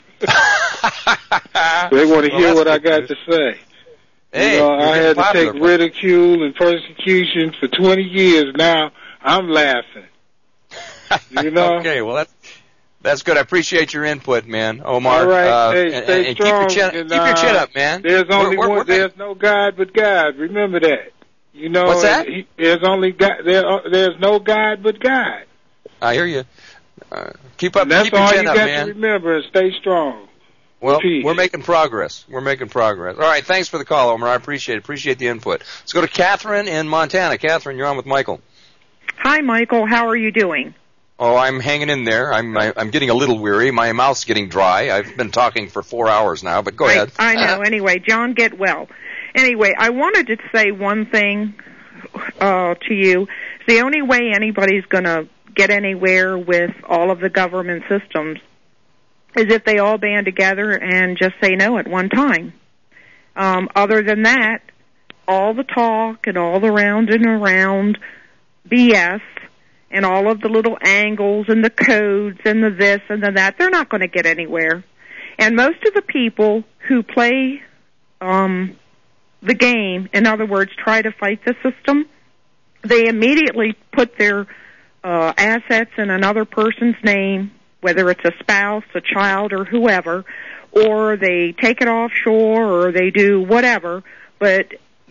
They want to hear what I got to say. Hey, I had to take ridicule and persecution for 20 years. Now I'm laughing. Okay, well that's good. I appreciate your input, man, Omar. All right, stay strong. Keep your chin up, man. There's only one. There's no God but God. Remember that. What's that? There's only God. There's no God but God. I hear you. Keep your chin up, man. That's all you got to remember, and stay strong. Well, we're making progress. All right, thanks for the call, Omar. I appreciate it. Appreciate the input. Let's go to Catherine in Montana. Catherine, you're on with Michael. Hi, Michael. How are you doing? Oh, I'm hanging in there. I'm getting a little weary. My mouth's getting dry. I've been talking for 4 hours now, but go ahead. I know. Anyway, John, get well. Anyway, I wanted to say one thing to you. The only way anybody's going to get anywhere with all of the government systems is if they all band together and just say no at one time. Other than that, all the talk and all the round and around BS and all of the little angles and the codes and the this and the that, they're not going to get anywhere. And most of the people who play the game, in other words, try to fight the system, they immediately put their assets in another person's name, whether it's a spouse, a child, or whoever, or they take it offshore or they do whatever, but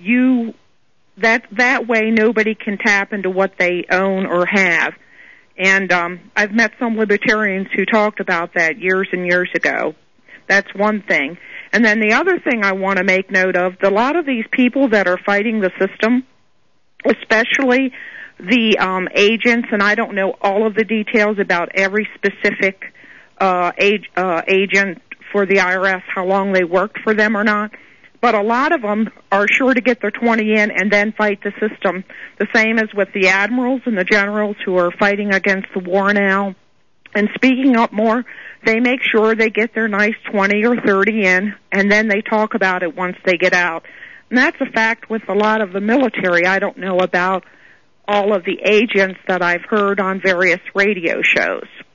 that way nobody can tap into what they own or have. And I've met some libertarians who talked about that years and years ago. That's one thing. And then the other thing I want to make note of, a lot of these people that are fighting the system, especially the agents, and I don't know all of the details about every specific agent for the IRS, how long they worked for them or not, but a lot of them are sure to get their 20 in and then fight the system. The same as with the admirals and the generals who are fighting against the war now. And speaking up more, they make sure they get their nice 20 or 30 in, and then they talk about it once they get out. And that's a fact with a lot of the military. I don't know about all of the agents that I've heard on various radio shows.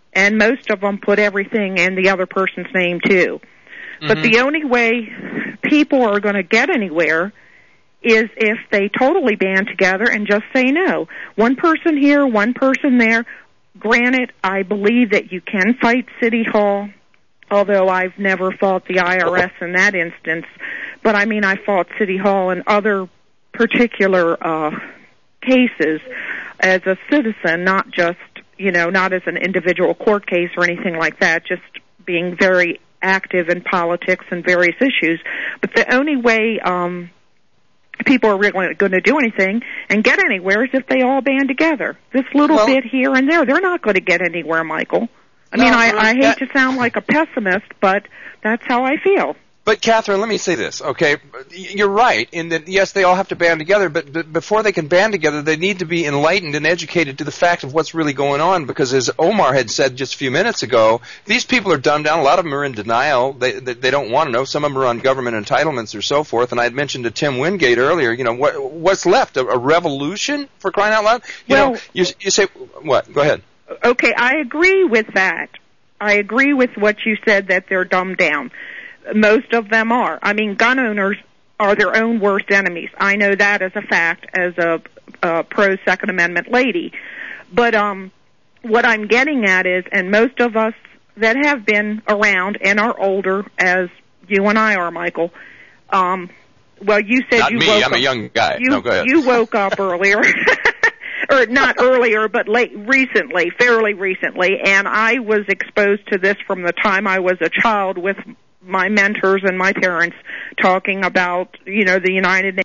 and most of them put everything in the other person's name too. Mm-hmm. But the only way people are going to get anywhere is if they totally band together and just say no. One person here, one person there. Granted, I believe that you can fight City Hall, although I've never fought the IRS in that instance. But I mean, I fought City Hall in other particular cases as a citizen, not just, not as an individual court case or anything like that, just being very active in politics and various issues. But the only way people are really going to do anything and get anywhere is if they all band together. This little bit here and there, they're not going to get anywhere, Michael. I hate to sound like a pessimist, but that's how I feel. But, Catherine, let me say this, okay? You're right in that, yes, they all have to band together, but before they can band together, they need to be enlightened and educated to the fact of what's really going on, because as Omar had said just a few minutes ago, these people are dumbed down. A lot of them are in denial. They don't want to know. Some of them are on government entitlements or so forth. And I had mentioned to Tim Wingate earlier, what's left? A revolution, for crying out loud? You say, what? Go ahead. Okay, I agree with that. I agree with what you said, that they're dumbed down. Most of them are. I mean, gun owners are their own worst enemies. I know that as a fact, as a pro-Second Amendment lady. But what I'm getting at is, and most of us that have been around and are older, as you and I are, Michael, you said Not you me, woke I'm up. a young guy. No, go ahead. You woke up earlier. Or not earlier, but fairly recently, and I was exposed to this from the time I was a child with my mentors and my parents talking about, the United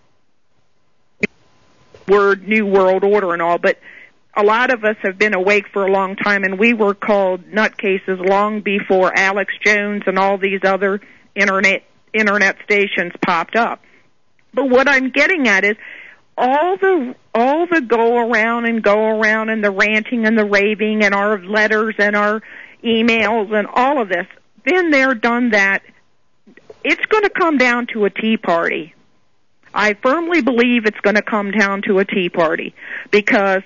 Nations New World Order and all, but a lot of us have been awake for a long time, and we were called nutcases long before Alex Jones and all these other internet stations popped up. But what I'm getting at is, all the go around and the ranting and the raving and our letters and our emails and all of this, been there, done that. It's going to come down to a tea party. I firmly believe it's going to come down to a tea party, because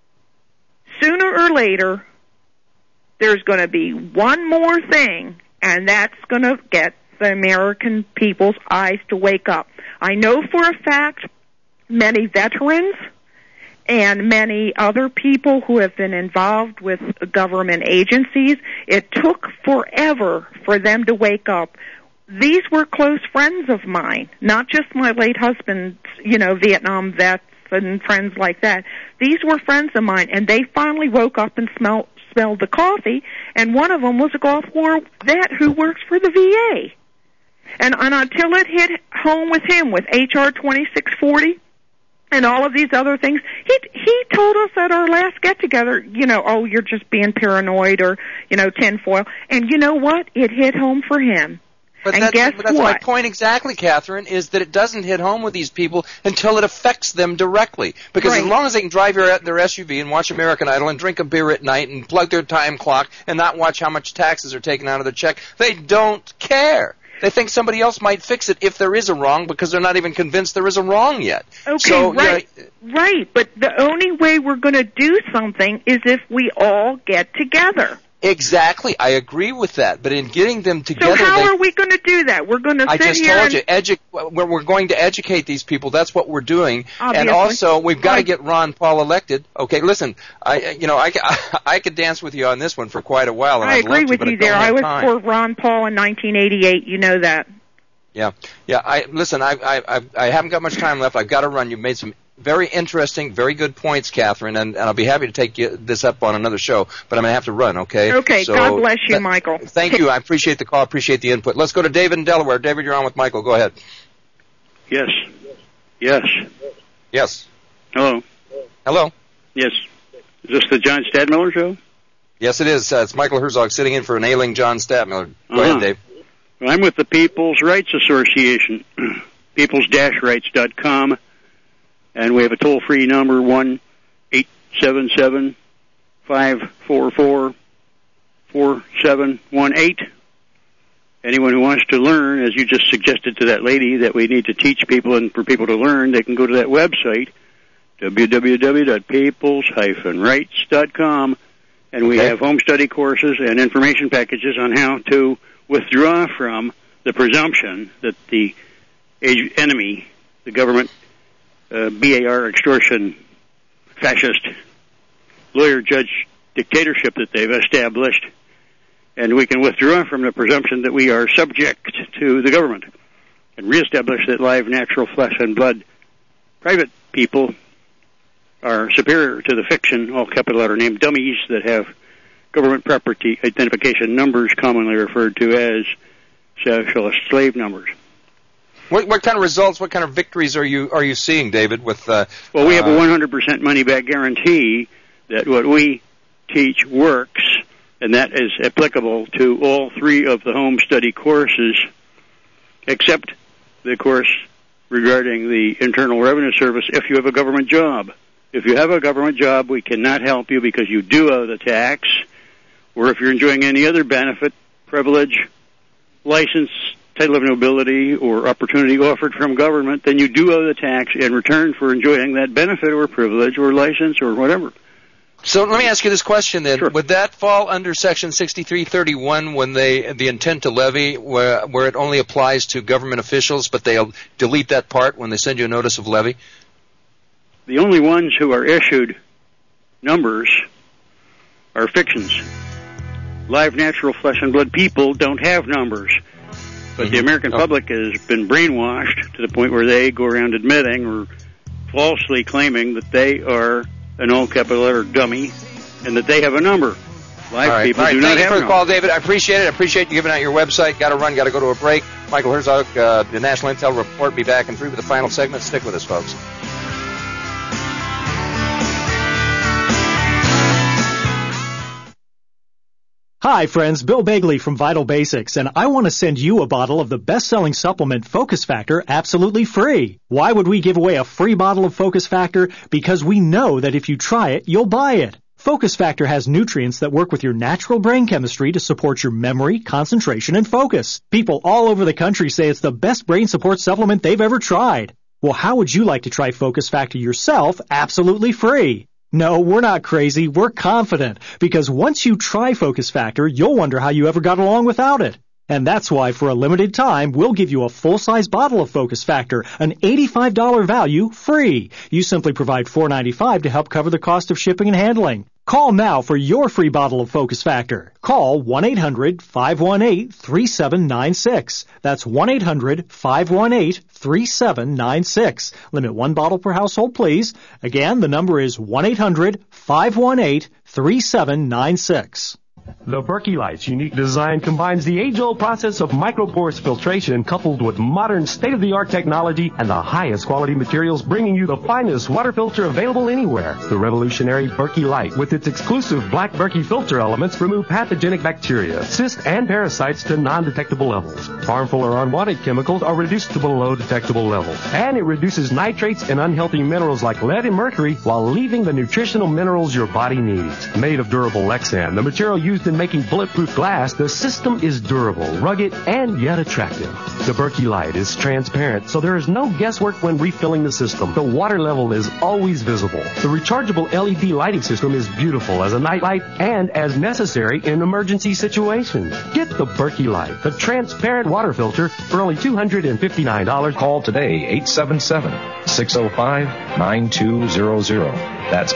sooner or later there's going to be one more thing, and that's going to get the American people's eyes to wake up. I know for a fact many veterans and many other people who have been involved with government agencies, it took forever for them to wake up. These were close friends of mine, not just my late husband's, Vietnam vets and friends like that. These were friends of mine, and they finally woke up and smelled the coffee, and one of them was a Gulf War vet who works for the VA. And until it hit home with him with H.R. 2640, and all of these other things, he told us at our last get-together, you're just being paranoid or, tinfoil. And you know what? It hit home for him. But that's my point exactly, Catherine, is that it doesn't hit home with these people until it affects them directly. Because as long as they can drive their SUV and watch American Idol and drink a beer at night and plug their time clock and not watch how much taxes are taken out of their check, they don't care. They think somebody else might fix it if there is a wrong, because they're not even convinced there is a wrong yet. Okay, so, right. But the only way we're going to do something is if we all get together. Exactly. I agree with that. But in getting them together... So how are we going to do that? We're going to sit here I just told you, we're going to educate these people. That's what we're doing. Obviously. And also, we've got to get Ron Paul elected. Okay, listen, I could dance with you on this one for quite a while. And I agree with you there. I was for Ron Paul in 1988. You know that. Yeah. I haven't got much time left. I've got to run. You've made some very interesting, very good points, Catherine, and I'll be happy to take this up on another show, but I'm going to have to run, okay? Okay, so, God bless you, Michael. Thank you. I appreciate the call. Appreciate the input. Let's go to David in Delaware. David, you're on with Michael. Go ahead. Yes. Hello. Yes. Is this the John Stadtmiller show? Yes, it is. It's Michael Herzog sitting in for an ailing John Stadtmiller. Go ahead, Dave. Well, I'm with the People's Rights Association, peoples-rights.com. And we have a toll-free number, 1-877-544-4718. Anyone who wants to learn, as you just suggested to that lady, that we need to teach people and for people to learn, they can go to that website, www.peoples-rights.com, And we have home study courses and information packages on how to withdraw from the presumption that the enemy, the government, BAR extortion, fascist, lawyer, judge, dictatorship that they've established, and we can withdraw from the presumption that we are subject to the government and reestablish that live, natural flesh and blood private people are superior to the fiction, all capital letter name dummies that have government property identification numbers commonly referred to as socialist slave numbers. What kind of results, what kind of victories are you seeing, David? With well, we have a 100% money-back guarantee that what we teach works, and that is applicable to all three of the home study courses, except the course regarding the Internal Revenue Service if you have a government job. If you have a government job, we cannot help you because you do owe the tax, or if you're enjoying any other benefit, privilege, license, title of nobility, or opportunity offered from government, then you do owe the tax in return for enjoying that benefit or privilege or license or whatever. So let me ask you this question then. Sure. Would that fall under Section 6331 when the intent to levy, where it only applies to government officials, but they'll delete that part when they send you a notice of levy? The only ones who are issued numbers are fictions. Live, natural, flesh and blood people don't have numbers. But the American public has been brainwashed to the point where they go around admitting or falsely claiming that they are an all capital letter dummy and that they have a number. Live people do not have a number. Thank you for the call, David. I appreciate it. I appreciate you giving out your website. Got to run, got to go to a break. Michael Herzog, the National Intel Report. Be back in 3 with the final segment. Stick with us, folks. Hi, friends. Bill Begley from Vital Basics, and I want to send you a bottle of the best-selling supplement Focus Factor absolutely free. Why would we give away a free bottle of Focus Factor? Because we know that if you try it, you'll buy it. Focus Factor has nutrients that work with your natural brain chemistry to support your memory, concentration, and focus. People all over the country say it's the best brain support supplement they've ever tried. Well, how would you like to try Focus Factor yourself absolutely free? No, we're not crazy. We're confident. Because once you try Focus Factor, you'll wonder how you ever got along without it. And that's why, for a limited time, we'll give you a full-size bottle of Focus Factor, an $85 value, free. You simply provide $4.95 to help cover the cost of shipping and handling. Call now for your free bottle of Focus Factor. Call 1-800-518-3796. That's 1-800-518-3796. Limit one bottle per household, please. Again, the number is 1-800-518-3796. The Berkey Light's unique design combines the age-old process of microporous filtration coupled with modern state-of-the-art technology and the highest quality materials, bringing you the finest water filter available anywhere. The revolutionary Berkey Light, with its exclusive black Berkey filter elements, remove pathogenic bacteria, cysts, and parasites to non-detectable levels. Harmful or unwanted chemicals are reduced to below detectable levels. And it reduces nitrates and unhealthy minerals like lead and mercury while leaving the nutritional minerals your body needs. Made of durable Lexan, the material used in making bulletproof glass, the system is durable, rugged, and yet attractive. The Berkey Light is transparent, so there is no guesswork when refilling the system. The water level is always visible. The rechargeable LED lighting system is beautiful as a night light and as necessary in emergency situations. Get the Berkey Light, the transparent water filter, for only $259. Call today, 877-605-9200. That's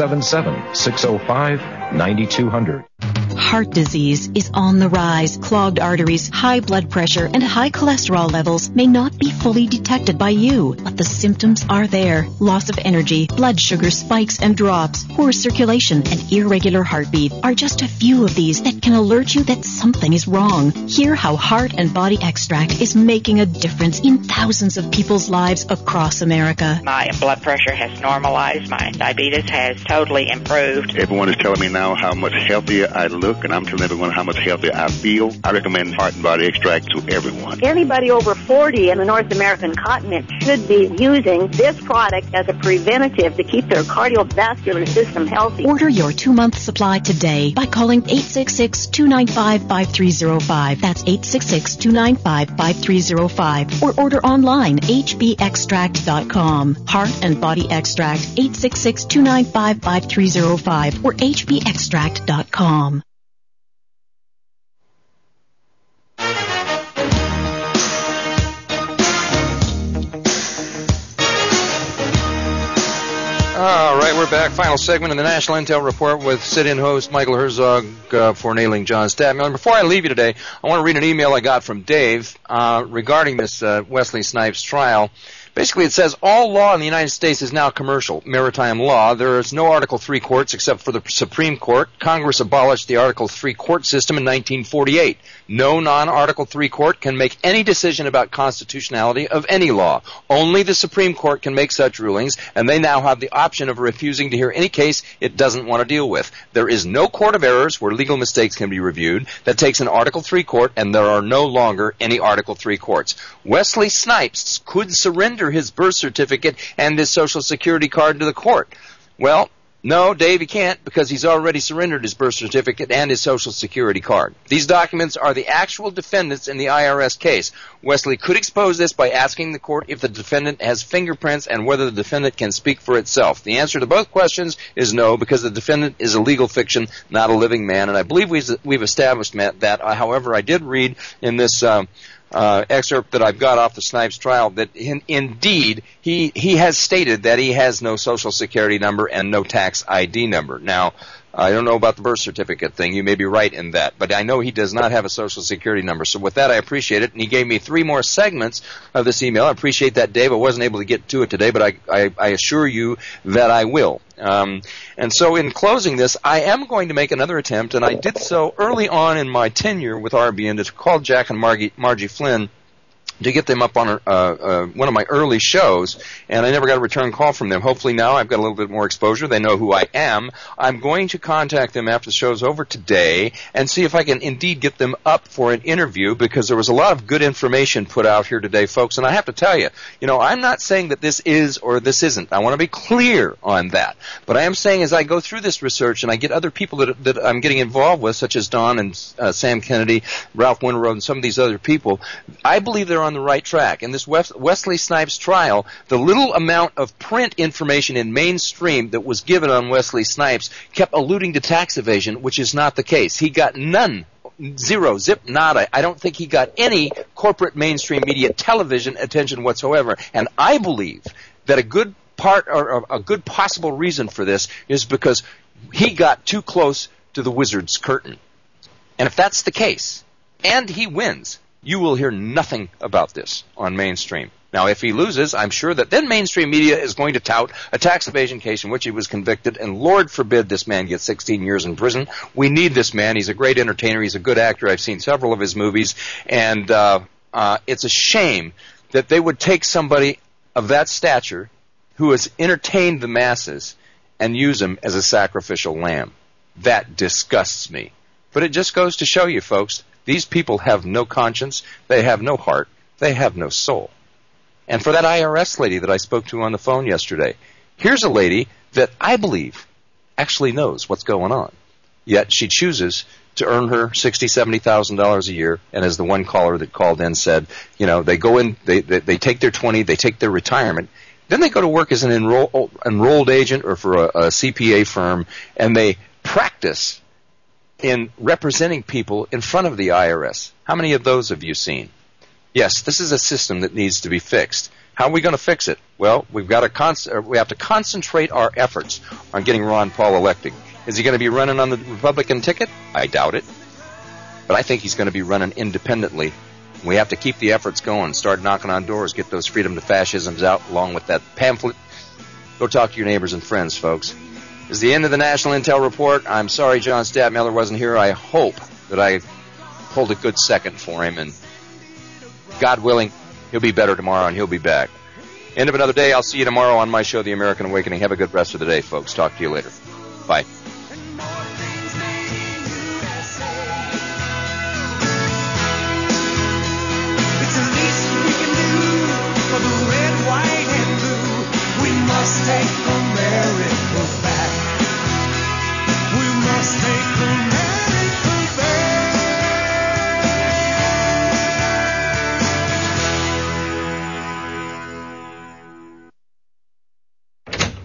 877-605-9200. Heart disease is on the rise. Clogged arteries, high blood pressure, and high cholesterol levels may not be fully detected by you, but the symptoms are there. Loss of energy, blood sugar spikes and drops, poor circulation, and irregular heartbeat are just a few of these that can alert you that something is wrong. Hear how Heart and Body Extract is making a difference in thousands of people's lives across America. My blood pressure has normalized. My diabetes has totally improved. Everyone is telling me now how much healthier I look look, and I'm telling everyone how much healthier I feel. I recommend Heart and Body Extract to everyone. Anybody over 40 in the North American continent should be using this product as a preventative to keep their cardiovascular system healthy. Order your 2-month supply today by calling 866-295-5305. That's 866-295-5305. Or order online, hbextract.com. Heart and Body Extract, 866-295-5305 or hbextract.com. All right, we're back. Final segment of the National Intel Report with sit-in host Michael Herzog for nailing John Stadtmiller. Before I leave you today, I want to read an email I got from Dave regarding this Wesley Snipes trial. Basically, it says, all law in the United States is now commercial, maritime law. There is no Article III courts except for the Supreme Court. Congress abolished the Article III court system in 1948. No non-Article III court can make any decision about constitutionality of any law. Only the Supreme Court can make such rulings, and they now have the option of refusing to hear any case it doesn't want to deal with. There is no court of errors where legal mistakes can be reviewed. That takes an Article III court, and there are no longer any Article III courts. Wesley Snipes could surrender his birth certificate and his Social Security card to the court. Well, no, Dave, he can't, because he's already surrendered his birth certificate and his Social Security card. These documents are the actual defendants in the IRS case. Wesley could expose this by asking the court if the defendant has fingerprints and whether the defendant can speak for itself. The answer to both questions is no, because the defendant is a legal fiction, not a living man, and I believe we've established that. However, I did read in this excerpt that I've got off the Snipes trial that indeed he has stated that he has no Social Security number and no tax ID number. Now, I don't know about the birth certificate thing. You may be right in that. But I know he does not have a Social Security number. So with that, I appreciate it. And he gave me 3 more segments of this email. I appreciate that, Dave. I wasn't able to get to it today, but I assure you that I will. And so in closing this, I am going to make another attempt, and I did so early on in my tenure with RBN, to call Jack and Margie Flynn to get them up on one of my early shows, and I never got a return call from them. Hopefully now I've got a little bit more exposure. They know who I am. I'm going to contact them after the show's over today and see if I can indeed get them up for an interview, because there was a lot of good information put out here today, folks, and I have to tell you, I'm not saying that this is or this isn't. I want to be clear on that. But I am saying as I go through this research and I get other people that I'm getting involved with, such as Don and Sam Kennedy, Ralph Winterroad, and some of these other people, I believe they're on the right track. In this Wesley Snipes trial, the little amount of print information in mainstream that was given on Wesley Snipes kept alluding to tax evasion, which is not the case. He got none. Zero, zip, nada. I don't think he got any corporate mainstream media television attention whatsoever. And I believe that a good part or a good possible reason for this is because he got too close to the wizard's curtain. And if that's the case, and he wins, you will hear nothing about this on mainstream. Now, if he loses, I'm sure that then mainstream media is going to tout a tax evasion case in which he was convicted, and Lord forbid this man gets 16 years in prison. We need this man. He's a great entertainer. He's a good actor. I've seen several of his movies, and it's a shame that they would take somebody of that stature who has entertained the masses and use him as a sacrificial lamb. That disgusts me. But it just goes to show you, folks, these people have no conscience, they have no heart, they have no soul. And for that IRS lady that I spoke to on the phone yesterday, here's a lady that I believe actually knows what's going on. Yet she chooses to earn her $60,000, $70,000 a year, and as the one caller that called in said, they go in, they take their 20, they take their retirement, then they go to work as an enrolled agent or for a CPA firm, and they practice in representing people in front of the IRS. How many of those have you seen? Yes, this is a system that needs to be fixed. How are we going to fix it? Well, we have to concentrate our efforts on getting Ron Paul elected. Is he going to be running on the Republican ticket? I doubt it. But I think he's going to be running independently. We have to keep the efforts going, start knocking on doors, get those freedom to fascisms out along with that pamphlet. Go talk to your neighbors and friends, folks. This is the end of the National Intel Report. I'm sorry John Stadtmiller wasn't here. I hope that I pulled a good second for him, and God willing, he'll be better tomorrow and he'll be back. End of another day. I'll see you tomorrow on my show, The American Awakening. Have a good rest of the day, folks. Talk to you later. Bye.